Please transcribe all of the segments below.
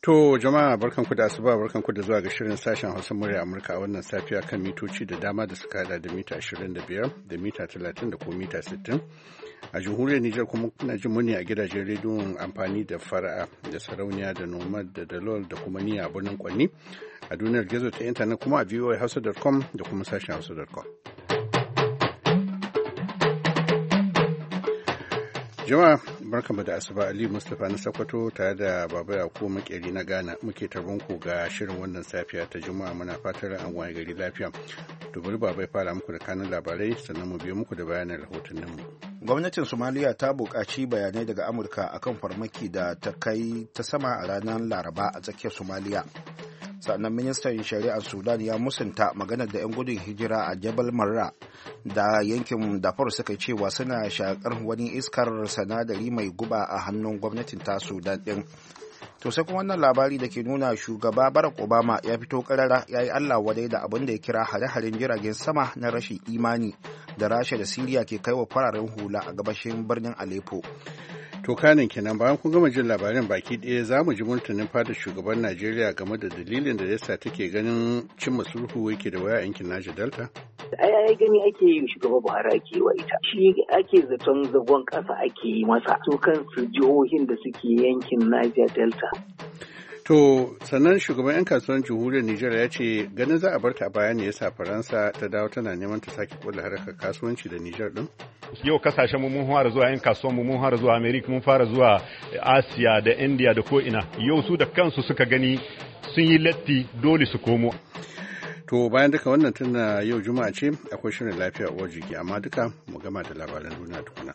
To jama'a barkanku da asuba barkanku da zuwa ga shirin sashen Hausa murya Amurka a wannan safiya kan mitoci da dama da suka hada da mita 25 da mita 30 da kuma mita 60. A jamhuriyar Nijar kuma kuna jin muni a gidajen rediyon amfani da fara'a da sarauniya da nomad da dalol da kuma niyya a birnin Kwanni. A duniyar gizo ta intanet kuma a voahausa.com da kuma sashen hausa.com. Jama'a barkanmu da asuba. Ali Mustapha na Sokoto tare da Baba Yakubu Makeri na Ghana muke tarbon ku ga shirin wannan safiya ta Juma'a, muna fatar an waye gari lafiya. To bari Baba ya fara muku da kanun labarai sannan mu biyo muku da bayanan rahotannin mu. Gwamnatin Somaliya ta buƙaci bayanai daga Amurka akan farmaki da ta kai ta sama a ranar Laraba a tsakiyar Somaliya. Sannan ministan shari'ar Sudan ya musunta maganar da 'yan gudun hijira a Jabal Marra da yankin Darfur suka cewa suna shakar wani iskar sanadari mai guba a hannun gwamnatin ta Sudan din. To sai kuma wannan labari da ke nuna shugaba Barack Obama ya fito karara ya yi Allah wadai da abin da ya kira hare-haren jiragen sama na rashin imani da Rasha da Siriya ke kai wa fararen hula a gabashin birnin Aleppo. To kanin kenan bayan kun gama jin labarin baki ɗaya za mu ji martanin fadar shugaban Najeriya game da dalilin da yasa take ganin cimma sulhu yake da waya yankin Niger Delta. Ai gani ake yi shugaba Buhari ake wa ita. Shi ake zaton zagon ƙasa ake yi masa su kansu jihohin da suke yankin Niger Delta. To sannan shugaban 'yan kasuwan jamhuriyar Nijar ya ce ganin za a barta a baya ne yasa Faransa ta dawo tana neman ta sake kula harkar kasuwanci da Nijar din. Yau kasashen mu mun fara zuwa 'yan kasuwan mu mun fara zuwa America mun fara zuwa Asiya da India da ko ina. Yau su da kansu suka gani sun yi latti dole su komo. To bayan duka wannan tunda yau Juma'a ce akwai shirin lafiya uwar jiki amma duka mu gama da labaran duniya tukuna.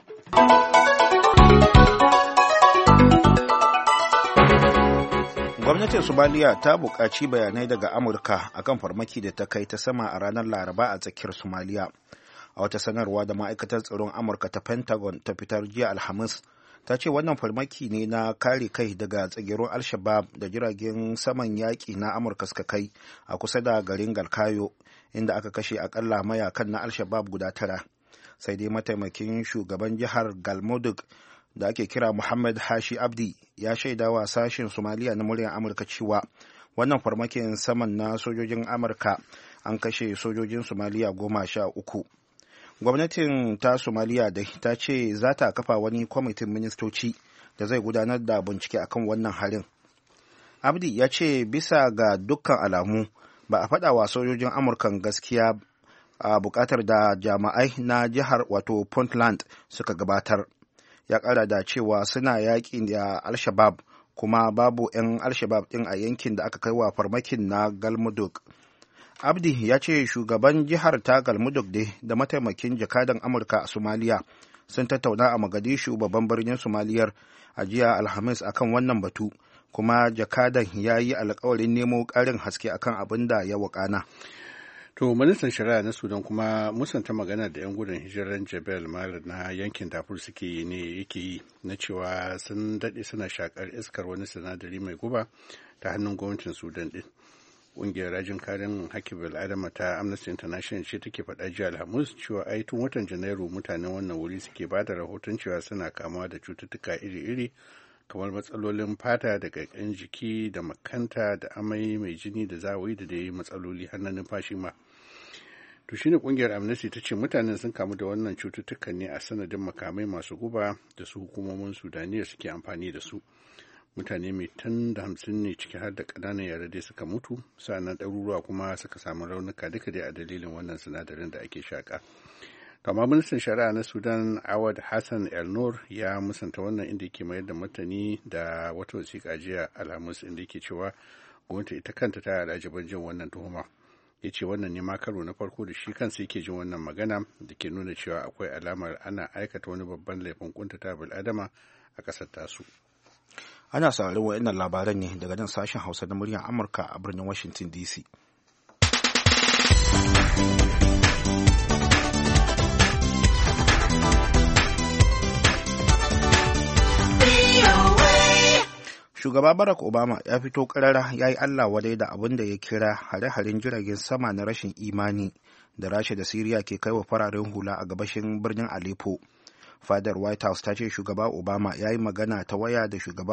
Gwamnatin Somaliya ta buƙaci bayanai daga Amurka akan farmaki da ta kai ta sama a ranar Laraba a tsakiyar Somaliya. A wata sanarwa da ma'aikatar tsaron Amurka ta Pentagon ta fitar jiya Alhamis, ta ce wannan farmaki ne na kare kai daga tsagerun Al-Shabaab da jiragen saman yaƙi na Amurka suka kai a kusa da garin Galkayo, inda aka kashe akalla mayakan na Al-Shabaab guda 9. Sai dai mataimakin shugaban jihar Galmudug da ake kira Muhammad Hashi Abdi ya shaida wa sashen Somaliya na muryar Amurka cewa wannan farmakin saman na sojojin Amurka an kashe sojojin Somaliya 13. Gwamnatin ta Somaliya da ta ce za ta kafa wani kwamitin ministoci da zai gudanar da bincike akan wannan harin. Abdi ya ce bisa ga dukkan alamu ba a faɗa wa sojojin Amurkan gaskiya a buƙatar da jami'ai na jihar wato Puntland suka gabatar. Ya ƙara da cewa suna yaƙi da Al-Shabaab kuma babu 'yan Al-Shabaab ɗin a yankin da aka kai wa farmakin na Galmudug. Abdi ya ce shugaban jihar ta Galmudug da mataimakin jakadan Amurka a Somaliya sun tattauna a Mogadishu babban birnin Somaliyar a jiya Alhamis akan wannan batu, kuma jakadan ya yi alkawarin nemo ƙarin haske akan abin da ya wakana. To ministan shari'a na Sudan kuma musanta magana da 'yan gudun hijirar Jabal Mara na yankin Darfur suke yake yi na cewa sun daɗe suna shakar iskar wani sinadari mai guba ta hannun gwamnatin Sudan din. Ƙungiyar rajin karin haƙƙin bil'adama ta Amnesty International ce take faɗa jiya Alhamis cewa ai tun watan Janairu mutanen wannan wuri suke ba da rahoton cewa suna kamuwa da cututtuka iri-iri kamar matsalolin fata da ƙaiƙayin jiki da makanta da amai mai jini da zawayi da dai matsaloli har na numfashi ma. To shine kungiyar Amnesty ta ce mutanen sun kamu da wannan cututtukan ne a sanadin makamai masu guba da su hukumomin Sudaniya suke amfani da su. Mutane mai tan da 50 ne ciki har da ƙananan yara dai suka mutu, sa'annan ɗaruruwa kuma suka samu raunuka duka dai a dalilin wannan sinadarin da ake shaƙa. Kama ministan shari'a na Sudan Awad Hassan El Nur ya musanta wannan inda yake mayar da martani da wata wasiƙa jiya Alhamis inda yake cewa gwamnati ita kanta ta al'ajaban jin wannan tuhuma. Ya ce wannan ne ma karo na farko da shi kansa yake jin wannan magana da ke nuna cewa akwai alamar ana aikata wani babban laifin kuntata bil'adama a ƙasar tasu. Ana sauraron wa'annan labaran ne daga nan sashen Hausa na muryar Amurka a birnin Washington DC. Shugaba Barack Obama ya fito karara ya yi Allah wadai da abin da ya kira hare-haren jiragen sama na rashin imani da Rasha da Siriya ke kai wa fararen hula a gabashin birnin Aleppo. Fadar White House ta ce shugaba Obama ya yi magana ta waya da shugabar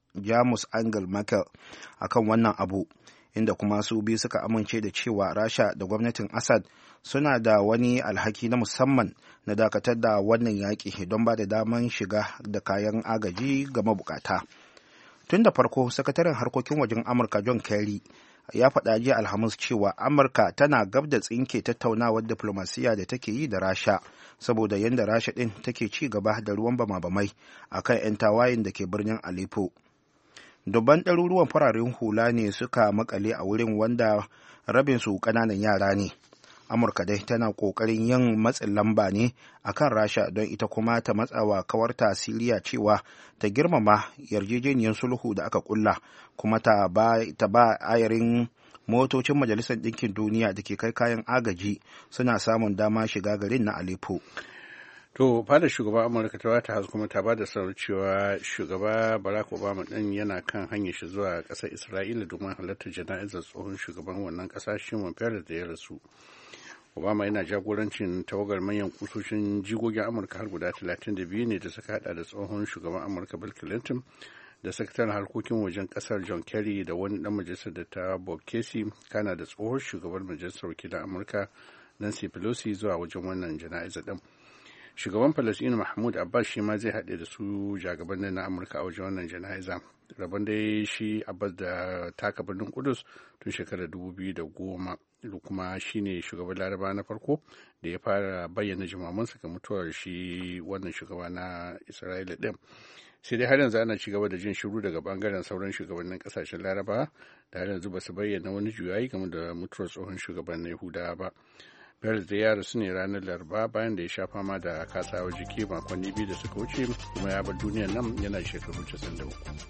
Jamus Angela Merkel akan wannan abu, inda kuma su biyu suka amince da cewa Rasha da gwamnatin Assad suna da wani alhaki na musamman na dakatar da wannan yaƙi don ba da daman shiga da kayan agaji ga mabukata. Tun da farko, sakataren harkokin wajen Amurka John Kerry ya faɗa jiya Alhamis cewa Amurka tana gab da tsinke tattaunawar diflomasiyya da take yi da Rasha saboda yadda Rasha ɗin take ci gaba da ruwan bama-bamai a kan 'yan tawayen da ke birnin Aleppo. Dubban ɗaruruwan fararen hula ne suka makale a wurin, wanda rabinsu ƙananan yara ne. Amurka dai tana ƙoƙarin yin matsin lamba ne a kan Rasha don ita kuma ta matsawa kawarta Siriya cewa ta girmama yarjejeniyar sulhu da aka ƙulla, kuma ta ba ayarin motocin Majalisar Ɗinkin Duniya da ke kai kayan agaji suna samun dama shiga garin na Aleppo. To, fadar shugaban Amurka ta White House kuma ta ba da sanar cewa shugaba Barack Obama ɗin yana kan hanyar shi zuwa ƙasar Isra'ila domin halartar jana'izar tsohon shugaban wannan ƙasa Shimon Peres da ya rasu. Obama yana jagorancin tawagar manyan kusoshin jigogin Amurka har guda 32 ne da suka hada da tsohon shugaban Amurka Bill Clinton da sakataren harkokin wajen kasar John Kerry da wani dan majalisar da ta Bob Casey, kana da tsohon shugaban majalisar wakilan Amurka Nancy Pelosi zuwa wajen wannan jana'izar din. Shugaban Falasɗinu Mahmud Abbas shi ma zai haɗe da su jagabannin na Amurka a wajen wannan jana'iza. Rabon dai shi Abbas da taka birnin Kudus tun shekarar 2010, kuma shi ne shugaban Laraba na farko da ya fara bayyana jimamansa ga mutuwar shi wannan shugaba na Isra'ila ɗin. Sai dai har yanzu ana ci gaba da jin shiru daga bangaren sauran shugabannin kasashen Laraba da har yanzu ba su bayyana wani juyayi game da mutuwar tsohon shugaban na Yahudawa ba. Peres da ya rasu ne ranar Laraba bayan da ya sha fama da kasawar jiki makonni 2 da suka wuce, kuma ya bar duniyar nan yana shekaru 93.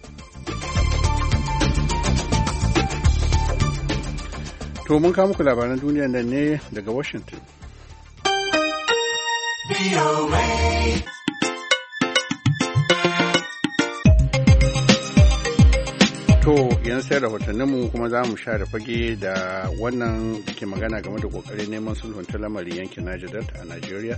To mun kawo muku labaran duniyar nan ne daga Washington. To yanzu sai rahotanninmu kuma za mu share fage da wannan da ke magana game da kokarin neman sulhun ta lamarin yankin Niger Delta a Najeriya.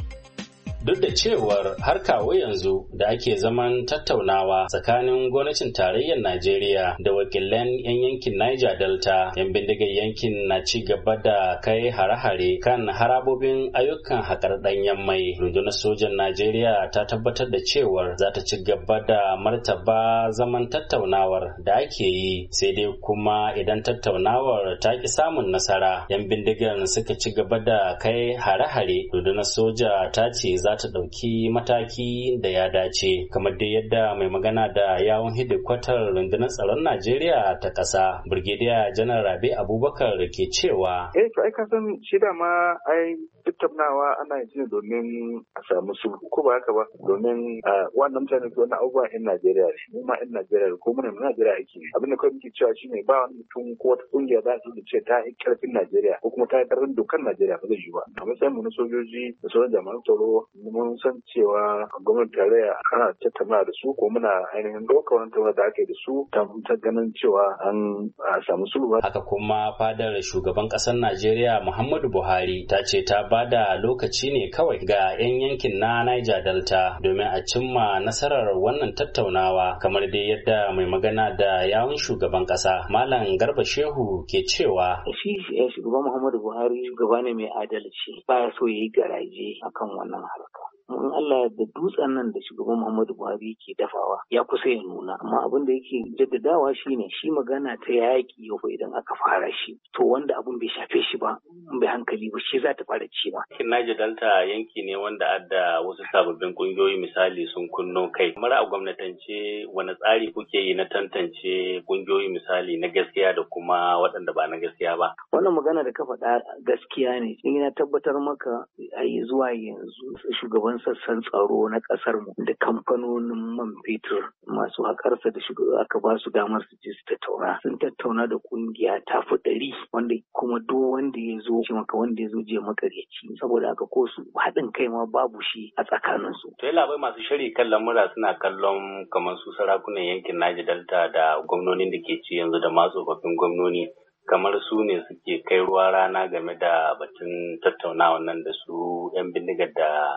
Duk da cewar har kawo yanzu da ake zaman tattaunawa tsakanin gwamnatin tarayyar Najeriya da wakilan 'yan yankin Niger Delta, 'yan bindigar yankin na ci gaba da kai hare-hare kan harabobin ayyukan haƙar ɗanyen mai. Rundunar sojan Najeriya ta tabbatar da cewar za ta ci gaba da martaba zaman tattaunawar da ake yi, sai dai kuma idan tattaunawar ta ki samun nasara, 'yan bindigar suka ci gaba da kai hare-hare. Rundunar soja ta ce za ta ɗauki mataki da ya dace, kamar dai yadda mai magana da yawun hidikwatar rundunar tsaron Najeriya ta ƙasa, Brigadier Janar Rabi Abubakar ke cewa. To ai ka san shi dama ai tattaunawa ana yin domin a samu sulhu, ko ba haka ba, domin wannan mutane ko na abubuwa 'yan Najeriya ne, mu ma 'yan Najeriya ko muna Najeriya ake. Abin da kawai muke cewa shine ba wani mutum ko wata kungiya za ta ce ta yi karfin Najeriya ko kuma ta yi karfin dokar Najeriya, ba zai yi ba. A matsayin mu na sojoji da sauran jami'an tsaro mun san cewa gwamnatin tarayya ana tattauna da su, ko muna ainihin ɗaukar wani tattauna da ake da su ta ganin cewa an samu sulhu. Haka kuma fadar shugaban ƙasar Najeriya Muhammadu Buhari ta ce ta ba da lokaci ne kawai ga 'yan yankin na Niger Delta domin a cimma nasarar wannan tattaunawa, kamar dai yadda mai magana da yawun shugaban ƙasa Malam Garba Shehu ke cewa. Shi shugaban Muhammadu Buhari shugaba ne mai adalci, ba ya so ya yi garaje akan wannan harka. In Allah da dutsen nan da shugaban Muhammadu Buhari ke dafawa ya kusa ya nuna, amma abin da yake jaddadawa shine shi magana ta yaƙi yau idan aka fara shi, to wanda abin bai shafe shi ba, bai hankali ba, shi za ta fara ci ba. Niger Delta yanki ne wanda adda wasu sababbin kungiyoyi misali sun kunno kai. Kamar a gwamnatance wani tsari kuke yi na tantance kungiyoyi misali na gaskiya da kuma waɗanda ba na gaskiya ba? Wannan magana da ka faɗa gaskiya ne. Ina tabbatar maka a yi zuwa yanzu shugaban sassan tsaro na ƙasar mu da kamfanonin man fetur masu haƙarsa da aka ba su damar su je su tattauna. Sun tattauna da kungiya ta fi 100, wanda kuma duk wanda ya zo wanda ya zo je makaryaci, saboda haka ko su haɗin kai ma babu shi a tsakaninsu. To labai masu shiri kan lamura suna kallon kamar su sarakunan yankin Niger Delta da gwamnonin da ke ci yanzu da masu tsofaffin gwamnoni kamar su ne suke kai ruwa rana game da batun tattaunawa nan da su 'yan bindigar da ake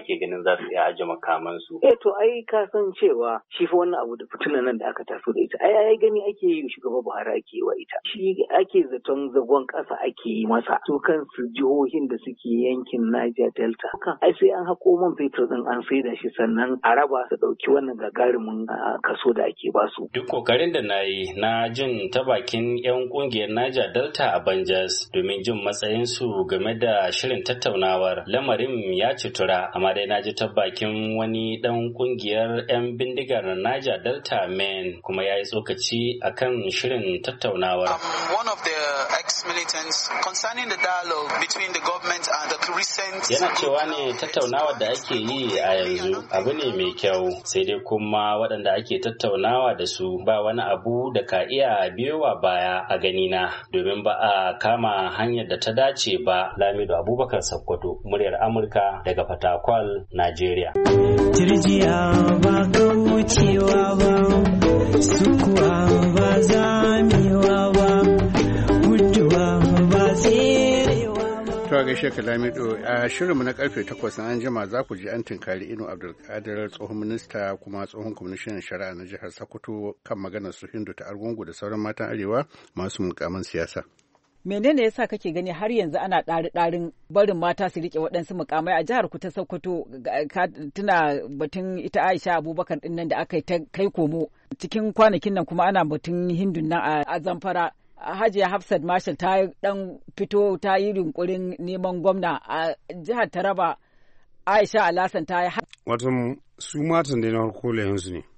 ke ganin za su iya aje makamansu. To ai ka san cewa shi fa wannan abu da fitinan nan da aka taso da ita ai gani ake yi shugaba Buhari ake yi wa ita. Shi ake zaton zagon ƙasa ake yi masa. Su kansu jihohin da suke yankin Niger Delta. Ai sai an haƙo man fetur din an saida shi sannan a raba su ɗauki wannan gagarumin kaso da ake basu. Duk kokarin da na yi na jin ta bakin 'yan kungiyar Niger Delta a Banjas domin jin matsayinsu game da shirin tattaunawar lamarin ya citura, amma dai na ji ta bakin wani dan kungiyar 'yan bindigar Niger Delta men kuma ya yi tsokaci akan shirin tattaunawar. One of the ex-militants concerning the dialogue between the government and the recent. Yana cewa ne tattaunawar da ake yi a yanzu abu ne mai kyau, sai dai kuma waɗanda ake tattaunawa da su ba wani abu da ka iya biyowa baya a ganina, domin ba a kama hanyar da ta dace ba. Lamido Abubakar Sakkwato, muryar Amurka daga Fatakwal, Najeriya. Turjiya ba kaucewa ba, sukuwa ba zamewa ba, guduwa ba tserewa ba. To a gaishe ka Lamido, a shirinmu na karfe 8 an jima za ku ji an tinkari Inu Abdulkadir, tsohon minista kuma tsohon kwamishinan shari'a na jihar Sokoto, kan maganar su Hindu ta Argungu da sauran matan Arewa masu mukaman siyasa. Menene yasa kake gani har yanzu ana ɗari-ɗarin barin mata su riƙe waɗansu mukamai a jihar ku ta Sokoto? Tuna batun ita Aisha Abubakar ɗin nan da aka yi ta kai komo cikin kwanakin nan, kuma ana batun Hindun nan a Zamfara. Hajiya Hafsat Marshal ta dan fito ta yi yunkurin neman gwamna a jihar Taraba. Aisha Alhassan ta yi watan su matan da na harko layansu ne.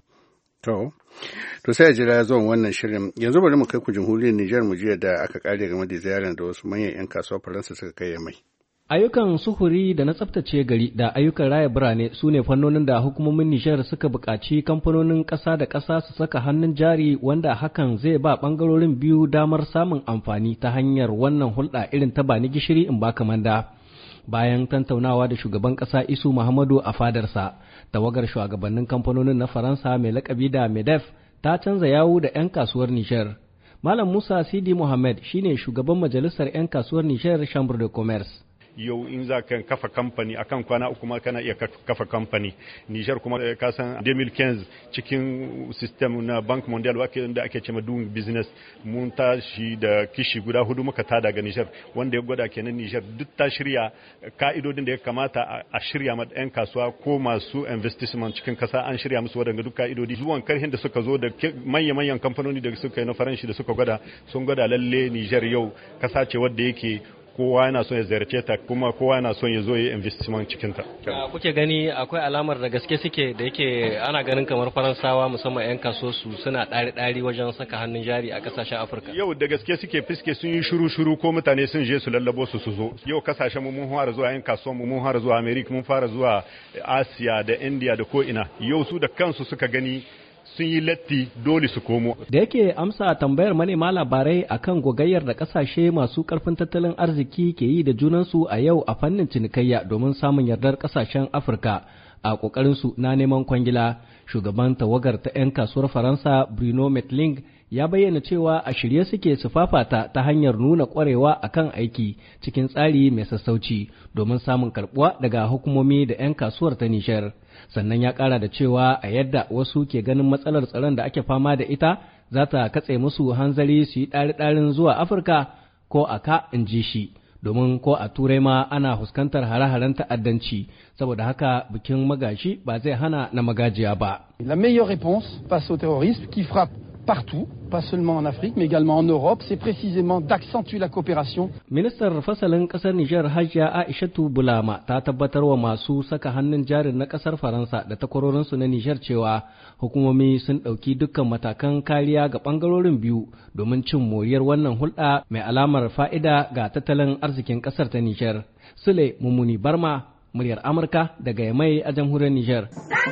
To sai a jira zuwan wannan shirin. Yanzu bari mu kai ku jamhuriyar Nijar mu jiya da aka kare game da ziyarar da wasu manyan 'yan kasuwar Faransa suka kai mai. Ayyukan suhuri da na tsaftace gari da ayyukan raya birane su ne fannonin da hukumomin Nijar suka buƙaci kamfanonin ƙasa da ƙasa su saka hannun jari, wanda hakan zai ba ɓangarorin biyu damar samun amfani ta hanyar wannan hulɗa irin ta bani gishiri in baka manda. Bayan tantaunawa da shugaban ƙasa Isu Muhammadu a fadarsa, tawagar shugabannin kamfanonin na Faransa mai lakabi da MEDEF ta canza yawu da 'yan kasuwar Nijar. Malam Musa Sidi Mohamed shine shugaban majalisar 'yan kasuwar Nijar Chambre de Commerce. Yau in za ka kafa kamfani akan kwana uku ma kana iya kafa kamfani. Niger kuma ka san 2015 cikin system na Bank Mondial da ake cewa doing business, mun tashi da kishi guda 4 muka tada ga Niger, wanda ya gwada kenan Niger duk ta shirya ka'idodin da ya kamata a shirya ma 'yan kasuwa ko masu investment cikin kasa, an shirya musu wadanda duk ka'idodi. Zuwan karhin da suka zo da manyan kamfanoni da suka yi na Faranshi da suka gwada, sun gwada lalle Niger yau kasa ce wadda yake kowa yana son ya ziyarce ta, kuma kowa yana son ya zo ya investment cikin ta. Kuke gani akwai alamar da gaske suke, da yake ana ganin kamar Faransawa musamman 'yan kasuwarsu suna ɗari-ɗari wajen saka hannun jari a kasashen Afirka. Yau da gaske suke, fiske sun yi shuru ko mutane sun je su lallabo su zo. Yau kasashen mu mun fara zuwa 'yan kasuwan mu, mun fara zuwa America, mun fara zuwa Asiya da India da ko ina. Yau su da kansu suka gani sun yi latti, dole su komo. Da yake amsa tambayar manema labarai akan gogayyar da kasashe masu karfin tattalin arziki ke yi da junansu a yau a fannin cinikayya domin samun yardar kasashen Afirka a kokarinsu na neman kwangila, shugaban tawagar ta 'yan kasuwar Faransa Bruno Metling ya bayyana cewa a shirye suke su fafata ta hanyar nuna kwarewa akan aiki cikin tsari mai sassauci domin samun karbuwa daga hukumomi da 'yan kasuwar ta Nijar. Sannan ya kara da cewa a yadda wasu ke ganin matsalar tsaron da ake fama da ita za ta katse musu hanzari su yi ɗari-ɗarin zuwa Afirka ko a ka, in ji shi, domin ko a Turai ma ana fuskantar hare-haren ta'addanci, saboda haka bikin magashi ba zai hana na magajiya ba. La meilleure réponse face au terrorisme qui frappe partout, pas seulement en Afrique, mais également en Europe, c'est précisément d'accentuer la coopération. Ministar fasalin kasar Nijar Hajiya Aishatu Bulama ta tabbatar wa masu saka hannun jarin na kasar Faransa da takwarorinsu na Nijar cewa hukumomi sun ɗauki dukkan matakan kariya ga ɓangarorin biyu domin cin moriyar wannan hulɗa mai alamar fa'ida ga tattalin arzikin kasar ta Nijar. Sule Mumuni Barma, muryar Amurka daga Yamai a jamhuriyar Nijar.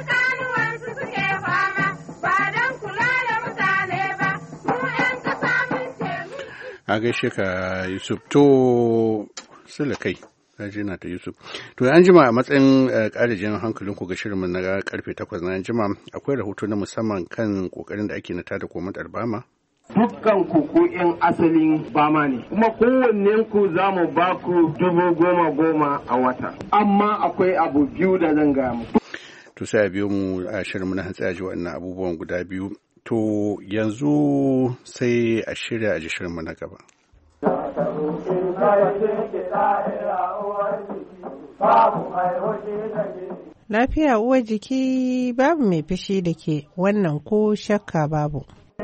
A gaishe ka Yusuf. To sila kai na ta Yusuf. To an jima a matsayin ƙarajin hankalin ku ga shirinmu na karfe 8 na jima akwai rahoto na musamman kan kokarin da ake na tada komai Bama dukkan ku 'yan asalin Bama ne, kuma kowannen ku za mu ba ku 10,000 a wata. Amma akwai abu biyu da zan gaya muku. To sai a biyo mu a shirin na hantsi ji waɗannan abubuwan guda biyu. To yanzu sai a shirya a ji shirinmu na gaba. Lafiya uwar jiki babu mai fishi da ke, wannan ko shakka babu.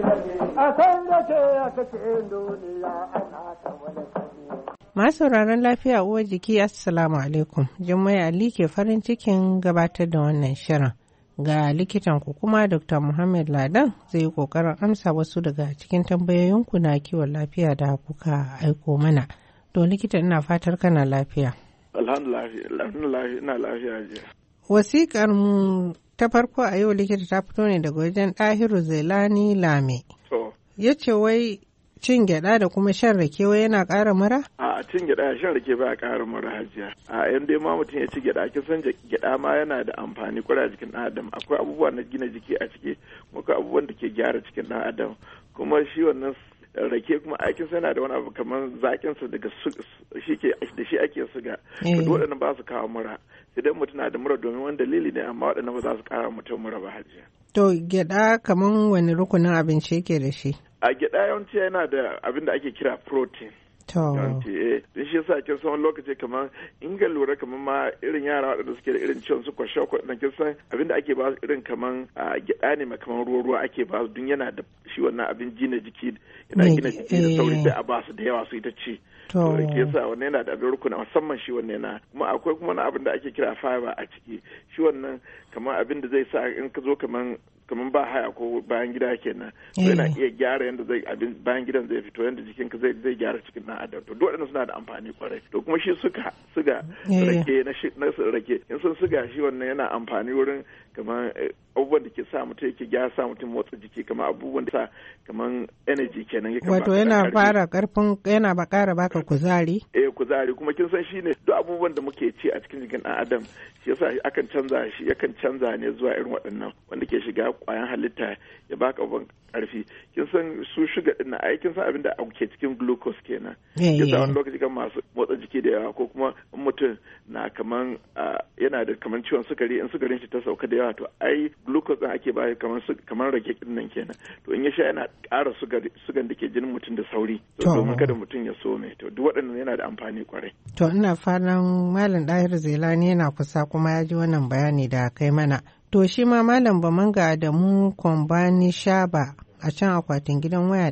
Masu sauraron lafiya uwar jiki assalamu alaikum. Jummai Ali ke farin cikin gabatar da wannan shirin. Ga likitan ku kuma Dr. Muhammad Ladan zai yi kokarin amsa wasu daga cikin tambayoyinku na kiwon lafiya da kuka aiko mana. To likita ina fatar kana lafiya. Alhamdulillah ina lafiya jiya. Wasiƙar mu ta farko a yau likita ta fito ne daga wajen Ɗahiru Zailani Lame. Ya ce wai cin gyaɗa da kuma shan rake wai yana ƙara mura? A cin gyaɗa shan rake ba ƙara mura hajiya. A yan dai ma mutum ya ci gyaɗa, kin san gyaɗa ma yana da amfani kwarai a jikin ɗan adam. Akwai abubuwa na gina jiki a ciki, akwai abubuwan da ke gyara cikin ɗan adam. Kuma shi wannan rake kuma aikin sa yana da wani abu kamar zaƙin sa daga da shi ake suga. To waɗannan ba su kawo mura. Sai dai mutum na da mura domin wani dalili ne, amma waɗannan ba za su ƙara mutum mura ba hajiya. To gyaɗa kamar wani rukunin abinci yake da shi? A gyaɗa yawanci yana da abin da ake kira protein. Yawanci don shi yasa kin san wani lokaci kamar in ga lura kamar ma irin yara waɗanda suke da irin ciwon su kwashe kwaɗanda kin san abin da ake ba su irin kamar gyaɗa ne mai kamar ruwa ake ba su don yana da shi wannan abin gina jiki yana gina jiki da sauri sai a ba su da yawa su ita ci. To ke yasa wannan yana da abin rukuna musamman shi wannan yana kuma akwai kuma wani abin da ake kira fiber a ciki shi wannan kamar abin da zai sa in ka zo kamar ba haya ko bayan gida kenan yana iya gyara yadda zai abin bayan gidan zai fito yadda jikinka zai gyara cikin dan adam to duk suna da amfani kwarai to kuma shi suga rake na rake in sun suga shi wannan yana amfani wurin kamar abubuwan da ke sa mutum yake gyara sa mutum motsa jiki kamar abubuwan da sa kamar energy kenan wato yana fara karfin yana ba ƙara baka kuzari kuzari kuma kin san shine duk abubuwan da muke ci a cikin jikin dan adam shi yasa yakan canza ne zuwa irin waɗannan wanda ke shiga kwayan halitta ya baka abin karfi kin san su sugar din na kin san abin da ke cikin glucose kenan yasa wani lokaci kan masu motsa jiki da yawa ko kuma mutum na kaman yana da kaman ciwon sukari in sukarin shi ta sauka da yawa to ai glucose din ake ba kaman rake din nan kenan to in ya sha yana ƙara sugan da ke jinin mutum da sauri to domin kada mutum ya some to duk waɗannan yana da amfani kwarai to ina fatan malam Dahiru Zailani yana kusa kuma ya ji wannan bayani da kai mana. To shi ma Malam Bamanga da mu Kwambani Shaba a can akwatin gidan waya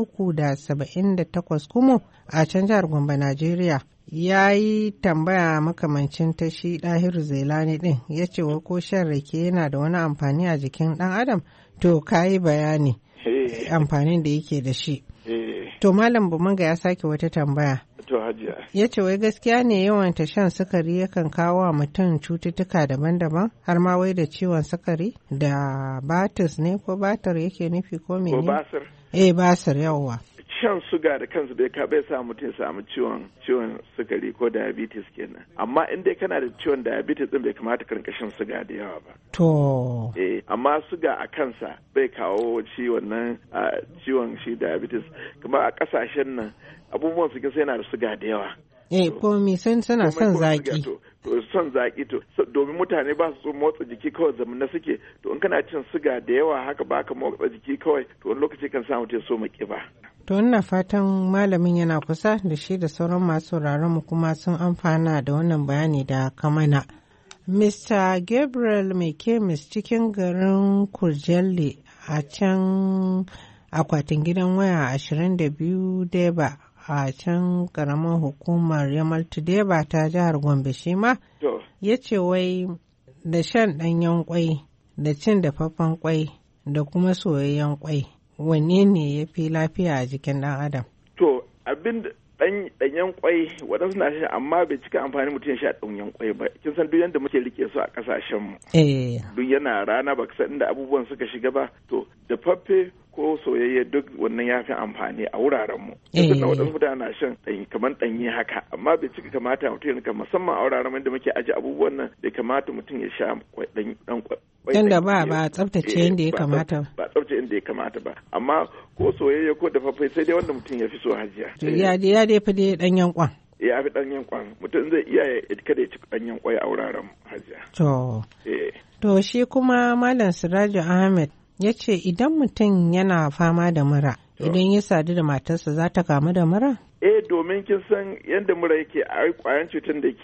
378 kuma a can jihar Gombe, Najeriya. Ya yi tambaya makamancin ta shi Ɗahiru Zailani ɗin ya ce wa ko shan rake yana da wani amfani a jikin ɗan adam to ka yi bayani amfanin da yake da shi. To Malam Bamanga ya sake wata tambaya. Ya ce wai gaskiya ne yawanta shan sukari yakan kawo wa mutum cututtuka daban-daban har ma wai da ciwon sukari da batis ne ko batar yake nufi ko mene? Ko basir. Basir yawwa. Shan suga da kansu bai sa mutum samu ciwon sukari ko diabetes kenan. Amma in dai kana da ciwon diabetes din bai kamata ka rinka shan suga da yawa ba. To. Amma suga a kansa bai kawo ciwon shi diabetes. Kamar a kasashen nan abubuwan su sai yana da suga da yawa. Komi suna son zaki. To son zaki to domin mutane ba su motsa jiki kawai zamana suke to in kana cin suga da yawa haka ba ka motsa jiki kawai to wani lokaci kan samu ta so kiba. To ina fatan malamin yana kusa da shi da sauran masu sauraron mu kuma sun amfana da wannan bayani da kamana. Mr. Gabriel mai kemis cikin garin Kurjalli a can akwatin gidan waya 22 Deba a can karamar hukumar Yamal Tudeba ta jihar Gombe shi ma ya ce wai da shan ɗanyen kwai da cin dafaffen kwai da kuma soyayyen kwai wanne ne ya fi lafiya a jikin ɗan adam? To abin ɗanyen kwai waɗansu na sha amma bai cika amfani mutum ya sha ɗanyen kwai ba kin san duk yadda muke rike su a ƙasashen mu duk yana rana ba san inda abubuwan suka shiga ba to dafaffe ko soyayye duk wannan ya fi amfani a wuraren mu yanzu na waɗansu mutane na shan kamar ɗanye haka amma bai cika kamata mutum ya musamman a wuraren da muke aje abubuwan nan bai kamata mutum ya sha ɗan kwai Yanda ba a tsaftace yadda ya kamata. Ba ta inda ya kamata ba, amma ko soyayya ko dafafai sai dai wanda mutum ya fi so hajiya. Ya dai fi dai ɗanyen kwan. Ya fi ɗanyen kwan, mutum zai iya kada ya ci ɗanyen kwai a wuraren hajiya. To shi kuma Malam Siraju Ahmed ya ce idan mutum yana fama da mura, idan ya sadu da matarsa za ta kamu da mura? Domin kin san yadda mura yake a kwayan cutar da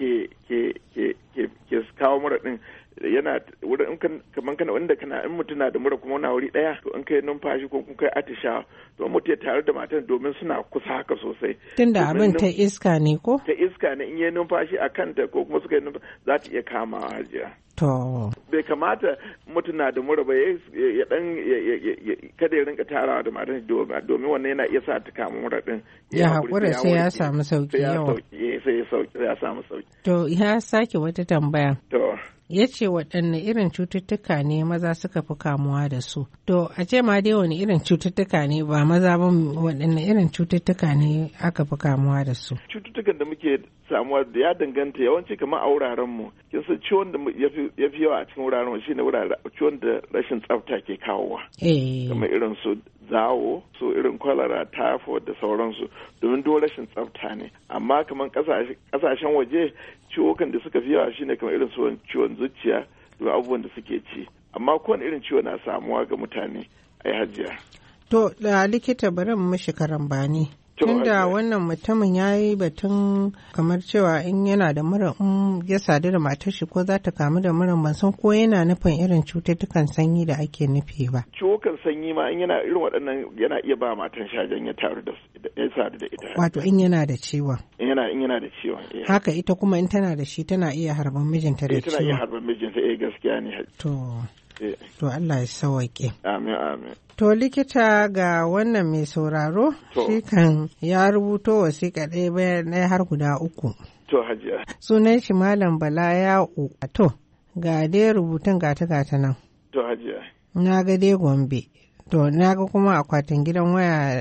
ke kawo mura din yana wurin kaman kana wanda kana in mutum na da mura kuma wani wuri daya to in kai numfashi ko kun kai atishawa to mutum ya tare da matan domin suna kusa haka sosai. Tunda abin ta iska ne ko? Ta iska ne in yi numfashi a kanta ko kuma suka yi numfashi za ta iya kamawa hajiya. To. Bai kamata mutum na da mura ba ya dan kada ya rinka tarawa da matan domin wannan yana iya sa ta kama mura din. Ya haƙura sai ya samu sauki yawa. Sai ya samu sauki. To ya sake wata tambaya. To. Ya ce waɗanne irin cututtuka ne maza suka fi kamuwa da su. To a ce ma dai wani irin cututtuka ne ba maza ba waɗanne irin cututtuka ne aka fi kamuwa da su. Cututtukan da muke samuwa da ya danganta yawanci kamar a wuraren mu. Kin san ciwon da ya fi yawa a cikin wuraren mu shine ciwon da rashin tsafta ke kawowa. Kamar irin su zawo, so irin kwalara, typhoid da sauransu domin dole rashin tsafta ne. Amma kamar kasashen waje ciwokan da suka fi yawa shine kamar irin su ciwon zuciya da abubuwan da suke ci. Amma kowane irin ciwo na samuwa ga mutane a hajiya. To da likita bari mu mishi karambani. Tunda wannan mutumin ya yi batun kamar cewa in yana da mura in ya sadu da matar shi ko za ta kamu da mura ban san ko yana nufin irin cututtukan sanyi da ake nufi ba. Ciwukan sanyi ma in yana irin waɗannan yana iya ba matan shajen ya taru da ya sadu da ita. Wato in yana da ciwon. In yana da ciwon. Haka ita kuma in tana da shi tana iya harban mijinta da ciwon. Tana iya harban mijinta gaskiya ne. To Allah ya sawaƙe. Amin. To likita ga wannan mai sauraro shi kan ya rubuto wasiƙa ɗaya bayan ɗaya har guda 3. To hajiya. Sunan shi Malam Bala Ya'u. To ga dai rubutun gata nan. To hajiya. Na ga dai Gombe. To na ga kuma akwatin gidan waya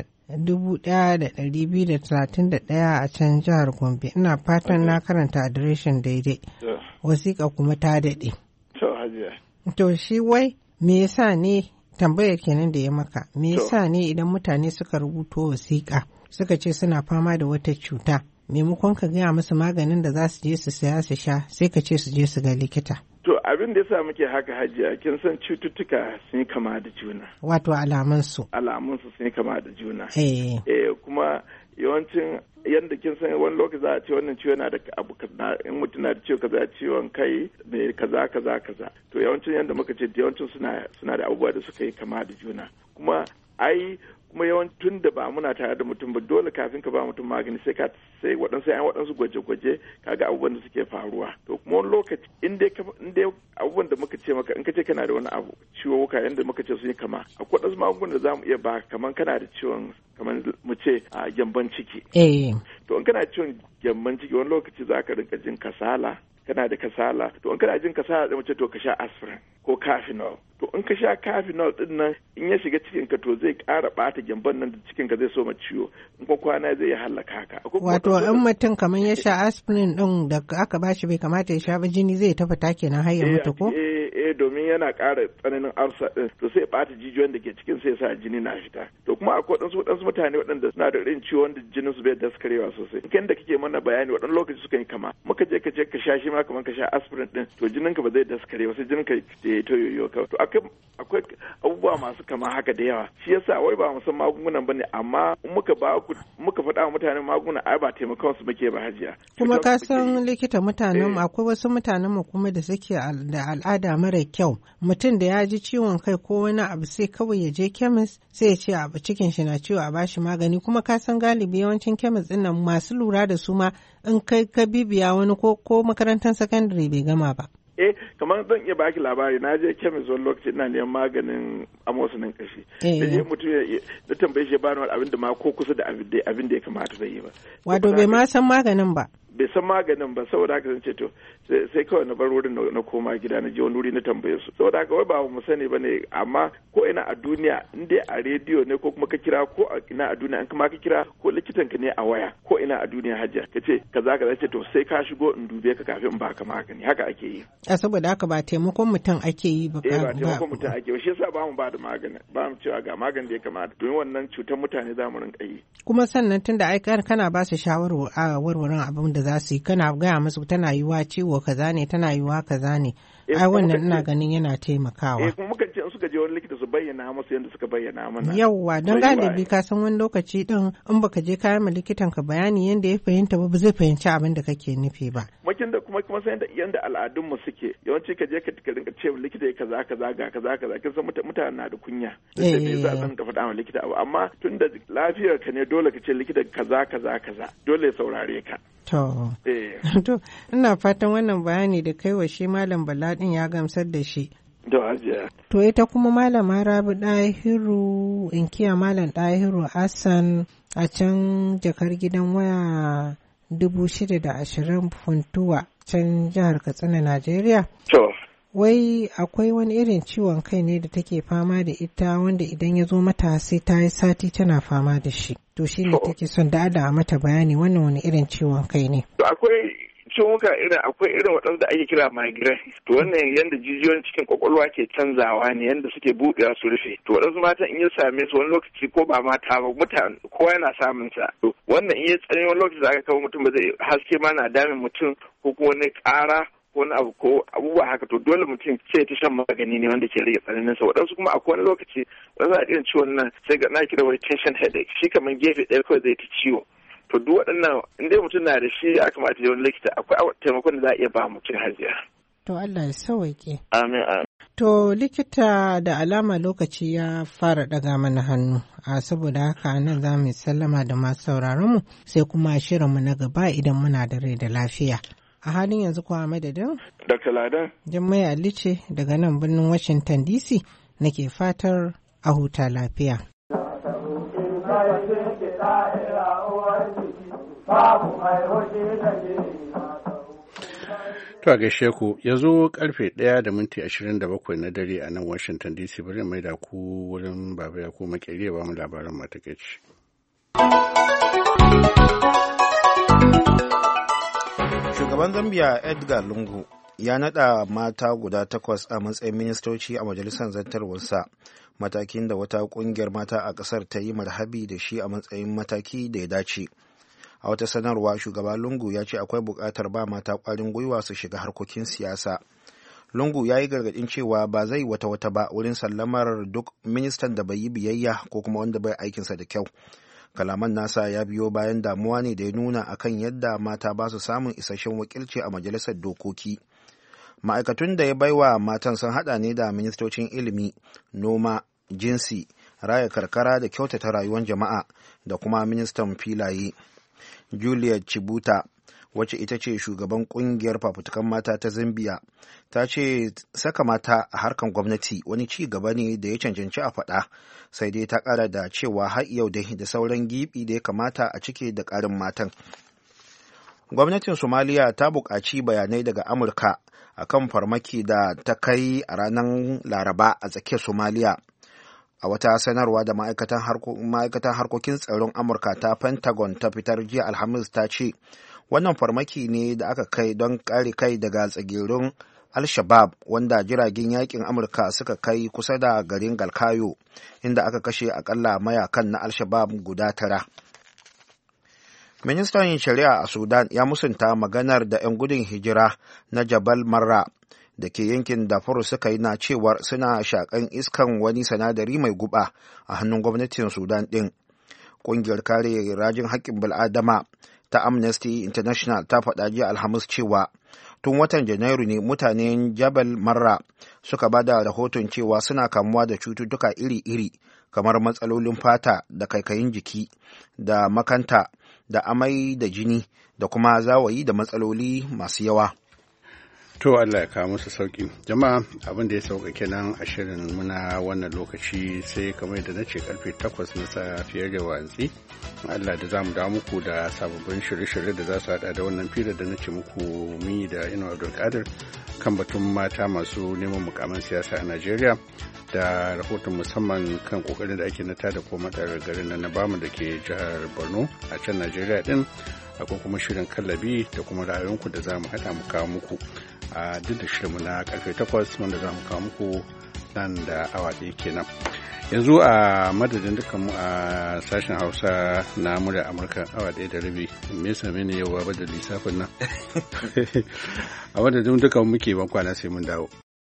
1231 a can jihar Gombe. Ina fatan na karanta adireshin daidai. Wasiƙa kuma ta daɗe. To hajiya. To shi wai me yasa ne tambayar kenan da ya maka me yasa ne idan mutane suka rubuto wasiƙa suka ce suna fama da wata cuta maimakon ka gaya musu maganin da za su je su saya su sha sai ka ce su je su ga likita. To abin da yasa muke haka hajiya kin san cututtuka sun yi kama da juna. Wato alamansu sun yi kama da juna. Kuma yawancin yadda kin san wani lokaci za a ce wannan ciwo na da abu kaza in mutum na da ciwo kaza ciwon kai mai kaza to yawancin yadda muka ce yawancin suna da abubuwa da suka yi kama da juna kuma yawancin da ba muna tare da mutum ba dole kafin ka ba mutum magani sai waɗansu gwaje-gwaje kaga abubuwan da suke faruwa to kuma wani lokaci in dai abubuwan da muka ce maka in ka ce kana da wani abu ciwo wuka yadda muka ce sun yi kama akwai waɗansu magungunan da za mu iya ba kamar kana da ciwon kamar mu ce a gyamban ciki. To in kana ciwon gyamban ciki wani lokaci za ka rinka jin kasala kana da kasala to in kana jin kasala da mace to ka sha aspirin ko kafinol to in ka sha kafinol din nan in ya shiga cikin ka to zai ƙara ɓata gyamban nan da cikin ka zai so ma ciwo in ko kwana zai ya halaka ka. Wato in mutum kamar ya sha aspirin din da aka bashi bai kamata ya sha ba jini zai ta fita kenan har ya mutu ko? Domin yana ƙara tsananin arsa din to sai ɓata jijiyoyin da ke cikin sai sa jini na fita to kuma akwai waɗansu mutane waɗanda suna da irin ciwon da jinin su bai daskarewa sosai kin da kake mana bayani waɗannan lokaci suka yi kama muka je ka sha shi ma kamar ka sha aspirin din to jinin ka ba zai daskare ba sai jinin ka ya to yoyo ka to akwai abubuwa masu kama haka da yawa shi yasa wai ba mu san magungunan bane amma muka faɗa wa mutane magunguna ai ba taimakon su muke ba hajiya kuma ka san likita mutanen akwai wasu mutanen mu kuma da suke da al'ada mara kyau mutum da ya ji ciwon kai ko wani abu sai kawai ya je kemis sai ya ce abu cikin shi na ciwo a bashi magani kuma ka san galibi yawancin kemis din nan masu lura da su ma in kai ka bibiya wani ko makarantar sakandare bai gama ba. Kamar zan iya baki labari na je kemis wani lokaci ina neman maganin amosunin kashi da je mutum da tambaye shi bani abin da ma ko kusa da abin da ya kamata zai yi ba. Wato bai ma san maganin ba. bai san maganin ba, saboda haka zan ce to sai kawai na bar wurin na koma gida na je wani wuri na tambaye su. Saboda haka wai ba mu sani bane, amma ko ina a duniya in dai a rediyo ne ko kuma ka kira ko ina a duniya in kuma ka kira ko likitan ka ne a waya ko ina a duniya Hajiya ka ce kaza ce to sai ka shigo in dube ka kafin in baka magani, haka ake yi. Saboda haka ba taimakon mutum ake yi ba. Ba taimakon mutum ake yi, shi yasa ba mu ba da magani, ba mu cewa ga magani da ya kamata domin wannan cutar mutane za mu rinka yi. Kuma sannan tunda ai kana ba su warwarin abin da za su yi, kana gaya musu tana yiwa ciwo kaza ne, tana yiwa kaza ne. Ai wannan ina ganin yana taimakawa. Kuma mukan ce in suka je wani likita su bayyana musu yadda suka bayyana mana. Yawwa, don galibi ka san wani lokaci din in baka je kayan ma likitan ka bayani yadda ya fahimta ba zai fahimci abin da kake nufi ba. Kuma sai yanda al'adun mu suke, yawanci ka je ka rinka ce likita ya kaza ga kaza kin san mutane na da kunya. Sai me za zan ka faɗa ma likita abu, amma tunda lafiyar ka ne dole ka ce likita kaza dole ya saurare ka. To ina fatan wannan bayani da kai wa shi Malam Bala din ya gamsar da shi. To ita kuma Malama Rabi Dahiru inkiya Malam Dahiru Hassan a can jakar gidan waya 620 Funtuwa can jihar Katsina, Najeriya. Wai akwai wani irin ciwon kai ne da take fama da ita wanda idan ya zo mata sai ta yi sati tana fama da shi. To shi ne take son da ada mata bayani wannan wani irin ciwon kai ne. Akwai ciwuka akwai irin waɗanda ake kira migraine. To wannan yanda jijiyoyin cikin kwakwalwa ke canzawa ne, yanda suke buɗewa su rufe. To waɗansu matan in ya same su wani lokaci ko ba mata ba mutane kowa yana samun sa. To wannan in ya tsani wani lokaci za ka kawo mutum ba zai haske ma na damin mutum ko kuma wani ƙara wani abu ko abubuwa haka, to dole mutum sai ta shan magani ne wanda ke rage tsananin sa. Waɗansu kuma akwai wani lokaci wasu a irin ciwon nan sai ga na kira wani tension headache, shi kamar gefe ɗaya kawai zai ta ciwo. To duk waɗannan in dai mutum na da shi ya kamata ya wani likita, akwai taimakon da za a iya ba mutum Hajiya. To Allah ya sauwaƙe. Amin. To likita, da alama lokaci ya fara ɗaga mana hannu, saboda haka nan za mu sallama da masu sauraronmu sai kuma shirinmu na gaba idan muna da rai da lafiya. A halin yanzu kuwa madadin? Dr. Ladan. Jummai Ali ce daga nan birnin Washington DC nake fatar a huta lafiya. To a gaishe ku, yanzu karfe 1:27 na dare a nan Washington DC, bari mai da ku wurin Baba ya ko Makeri ba mu labaran matakaici. Shugaban Zambia Edgar Lungu ya nada mata guda 8 a matsayin ministoci a majalisar zartarwarsa, matakin da wata kungiyar mata a kasar ta yi marhabi da shi a matsayin mataki da ya dace. A wata sanarwa, shugaba Lungu ya ce akwai buƙatar ba mata ƙwarin gwiwa su shiga harkokin siyasa. Lungu ya yi gargaɗin cewa ba zai wata ba wurin sallamar duk ministan da bai yi biyayya ko kuma wanda bai aikinsa da kyau. Kalaman nasa ya biyo bayan damuwa ne da ya nuna akan yadda mata ba su samun isasshen wakilci a majalisar dokoki. Ma'aikatun da ya baiwa matan sun haɗa ne da ministocin ilimi, noma, jinsi, raya karkara da kyautata rayuwar jama'a da kuma ministan filaye. Juliet Chibuta, wacce ita ce shugaban kungiyar fafutukan mata ta Zambia, ta ce saka mata a harkan gwamnati wani ci gaba ne da ya cancanci a faɗa, sai dai ta ƙara da cewa har yau da sauran gibi da ya kamata a cike da ƙarin matan. Gwamnatin Somaliya ta buƙaci bayanai daga Amurka akan farmaki da ta kai a ranar Laraba a tsakiyar Somaliya. A wata sanarwa da ma'aikatan harkokin tsaron Amurka ta Pentagon ta fitar jiya Alhamis ta ce, wannan farmaki ne da aka kai don kare kai daga tsagerun Al-Shabaab wanda jiragen yakin Amurka suka kai kusa da garin Galkayo, inda aka kashe akalla mayakan na Al-Shabaab guda 9. Ministan Shari'a a Sudan ya musunta maganar da 'yan gudun hijira na Jabal Marra da ke yankin Darfur suka yi na cewar suna shakan iskan wani sanadari mai guba a hannun gwamnatin Sudan ɗin. Ƙungiyar kare rajin haƙƙin bil'adama ta Amnesty International ta faɗa jiya Alhamis cewa tun watan Janairu ne mutanen Jabal Marra suka ba da rahoton cewa suna kamuwa da cututtuka iri-iri kamar matsalolin fata da kaikayin jiki da makanta da amai da jini da kuma zawayi da matsaloli masu yawa. To Allah ya kawo musu sauki. Jama'a abin da ya sauka kenan a shirin muna wannan lokaci sai kamar da nace karfe 8 na safiyar da wantsi. Allah da zamu dawo muku da sababbin shirye-shirye da za su hada da wannan fira da nace muku mi da Inu Abdulkadir kan batun mata masu neman mukamin siyasa a Najeriya da rahoton musamman kan kokarin da ake na tada ko matsar garin na Bamu da ke jihar Borno a can Najeriya din. Akwai kuma shirin kallabi da kuma ra'ayoyinku da za mu haɗa mu kawo muku a duk da shirinmu na karfe 8 wanda za mu kawo muku nan da awa ɗaya kenan. Yanzu a madadin dukkanmu a sashen Hausa na murya Amurka awa ɗaya da rabi me same ne yau ba da lissafin nan. A madadin dukkan muke ban kwana sai mun dawo.